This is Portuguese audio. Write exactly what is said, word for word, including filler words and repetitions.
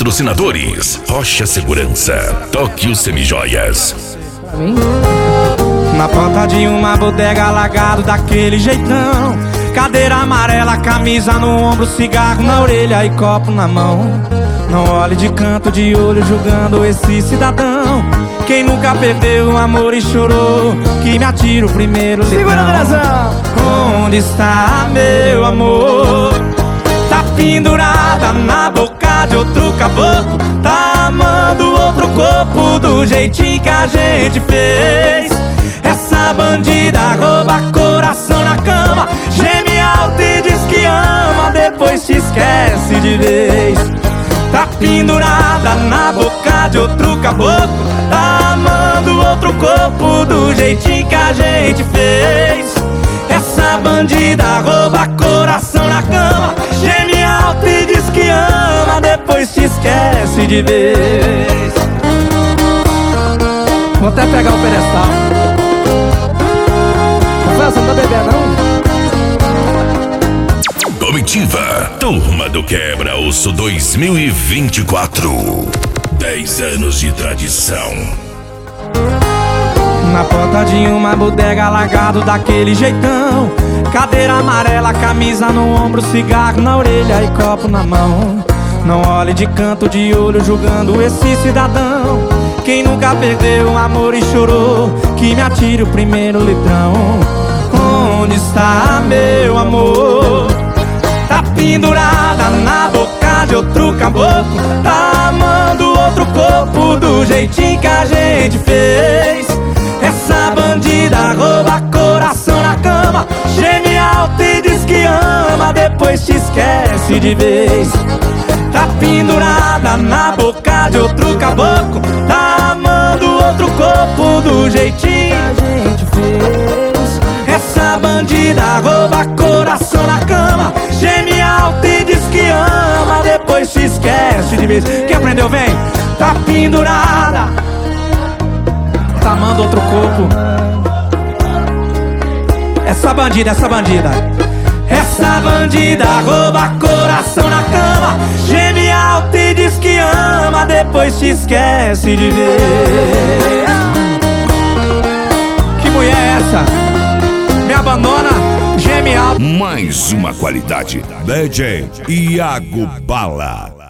Patrocinadores: Rocha Segurança, Tóquio Semijoias. Na porta de uma bodega, alagado daquele jeitão, cadeira amarela, camisa no ombro, cigarro na orelha e copo na mão. Não olhe de canto de olho julgando esse cidadão. Quem nunca perdeu o amor e chorou, que me atira o primeiro litrão. Segura, Andrezão! Onde está meu amor? Tá pendurada na boca de outro caboclo, tá amando outro corpo do jeitinho que a gente fez. Essa bandida rouba coração na cama, geme alto e diz que ama, depois te esquece de vez. Tá pendurada na boca de outro caboclo, tá amando outro corpo do jeitinho que a gente fez. Essa bandida rouba coração na cama, geme alto e diz que ama, depois te esquece de vez. Vou até pegar o pedestal. Rafael, você não tá bebendo, não? Comitiva, Turma do Quebra-Osso dois mil e vinte e quatro. dez anos de tradição. Na porta de uma bodega, alagado daquele jeitão, cadeira amarela, camisa no ombro, cigarro na orelha e copo na mão. Não olhe de canto de olho julgando esse cidadão. Quem nunca perdeu o amor e chorou, que me atire o primeiro litrão. Onde está meu amor? Tá pendurada na boca de outro caboclo, tá amando outro corpo do jeitinho que a gente fez. Essa bandida rouba coração na cama, geme alto e diz que ama, depois te esquece de vez. Tá pendurada na boca de outro caboclo, tá amando outro corpo do jeitinho que a gente fez. Essa bandida rouba coração na cama, geme alto e diz que ama, depois te esquece de vez. Quem aprendeu vem. Tá pendurada, tá amando outro corpo. Essa bandida, essa bandida Essa bandida rouba coração na cama, geme alto e diz que ama, depois te esquece de ver. Que mulher é essa? Me abandona, geme alto. Mais uma qualidade. D J Iago Bala.